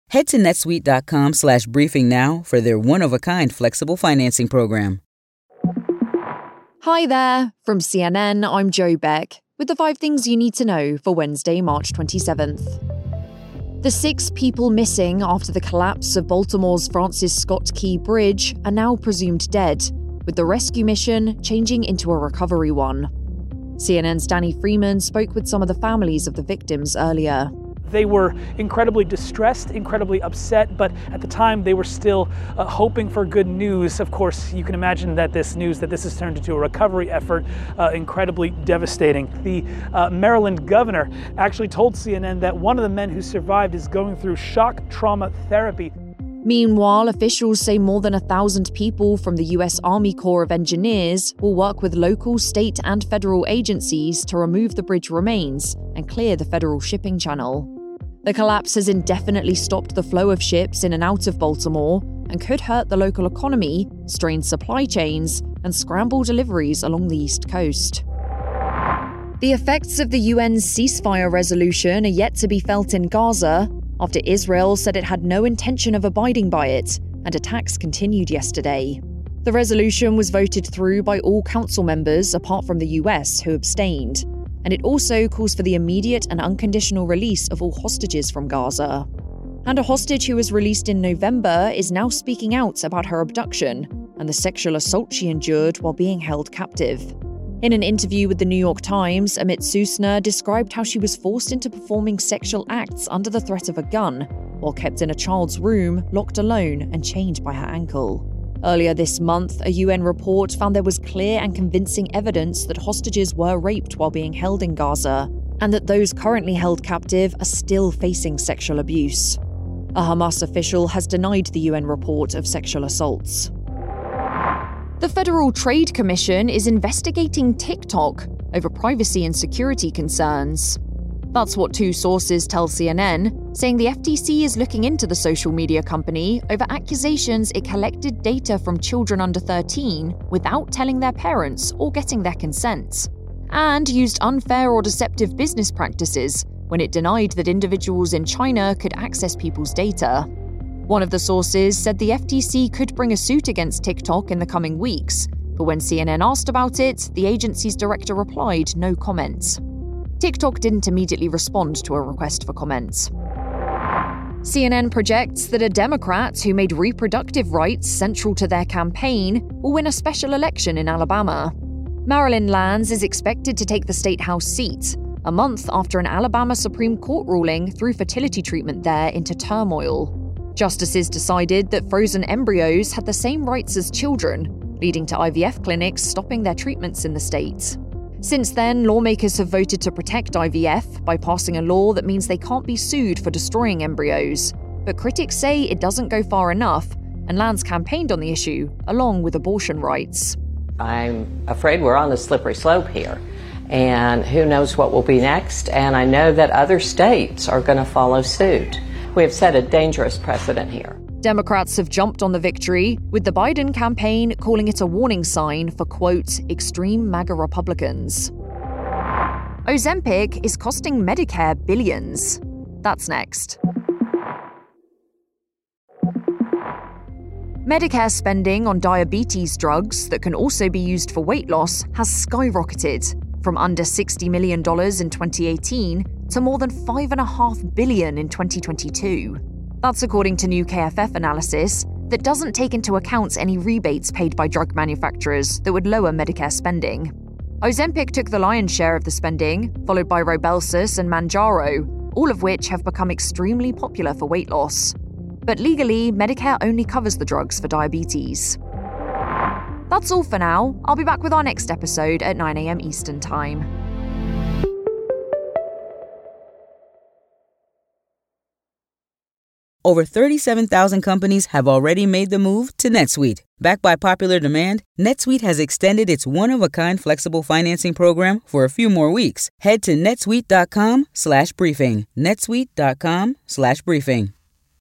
Head to netsuite.com/briefing now for their one-of-a-kind flexible financing program. Hi there. From CNN, I'm Joe Beck with the 5 things you need to know for Wednesday, March 27th. The 6 people missing after the collapse of Baltimore's Francis Scott Key Bridge are now presumed dead, with the rescue mission changing into a recovery one. CNN's Danny Freeman spoke with some of the families of the victims earlier. They were incredibly distressed, incredibly upset, but at the time they were still hoping for good news. Of course, you can imagine that this news that this has turned into a recovery effort, incredibly devastating. The Maryland governor actually told CNN that one of the men who survived is going through shock trauma therapy. Meanwhile, officials say more than 1,000 people from the U.S. Army Corps of Engineers will work with local, state, and federal agencies to remove the bridge remains and clear the federal shipping channel. The collapse has indefinitely stopped the flow of ships in and out of Baltimore and could hurt the local economy, strain supply chains, and scramble deliveries along the East Coast. The effects of the UN's ceasefire resolution are yet to be felt in Gaza after Israel said it had no intention of abiding by it, and attacks continued yesterday. The resolution was voted through by all council members apart from the US, who abstained, and it also calls for the immediate and unconditional release of all hostages from Gaza. And a hostage who was released in November is now speaking out about her abduction and the sexual assault she endured while being held captive. In an interview with the New York Times, Amit Susna described how she was forced into performing sexual acts under the threat of a gun, while kept in a child's room, locked alone and chained by her ankle. Earlier this month, a UN report found there was clear and convincing evidence that hostages were raped while being held in Gaza, and that those currently held captive are still facing sexual abuse. A Hamas official has denied the UN report of sexual assaults. The Federal Trade Commission is investigating TikTok over privacy and security concerns. That's what 2 sources tell CNN, saying the FTC is looking into the social media company over accusations it collected data from children under 13 without telling their parents or getting their consent, and used unfair or deceptive business practices when it denied that individuals in China could access people's data. One of the sources said the FTC could bring a suit against TikTok in the coming weeks, but when CNN asked about it, the agency's director replied no comment. TikTok didn't immediately respond to a request for comment. CNN projects that a Democrat who made reproductive rights central to their campaign will win a special election in Alabama. Marilyn Lands is expected to take the state house seat, a month after an Alabama Supreme Court ruling threw fertility treatment there into turmoil. Justices decided that frozen embryos had the same rights as children, leading to IVF clinics stopping their treatments in the state. Since then, lawmakers have voted to protect IVF by passing a law that means they can't be sued for destroying embryos. But critics say it doesn't go far enough, and Lands campaigned on the issue, along with abortion rights. I'm afraid we're on a slippery slope here, and who knows what will be next, and I know that other states are going to follow suit. We have set a dangerous precedent here. Democrats have jumped on the victory, with the Biden campaign calling it a warning sign for, quote, extreme MAGA Republicans. Ozempic is costing Medicare billions. That's next. Medicare spending on diabetes drugs that can also be used for weight loss has skyrocketed from under $60 million in 2018 to more than $5.5 billion in 2022. That's according to new KFF analysis that doesn't take into account any rebates paid by drug manufacturers that would lower Medicare spending. Ozempic took the lion's share of the spending, followed by Rybelsus and Mounjaro, all of which have become extremely popular for weight loss. But legally, Medicare only covers the drugs for diabetes. That's all for now. I'll be back with our next episode at 9 a.m. Eastern Time. Over 37,000 companies have already made the move to NetSuite. Backed by popular demand, NetSuite has extended its one-of-a-kind flexible financing program for a few more weeks. Head to netsuite.com/briefing. netsuite.com/briefing.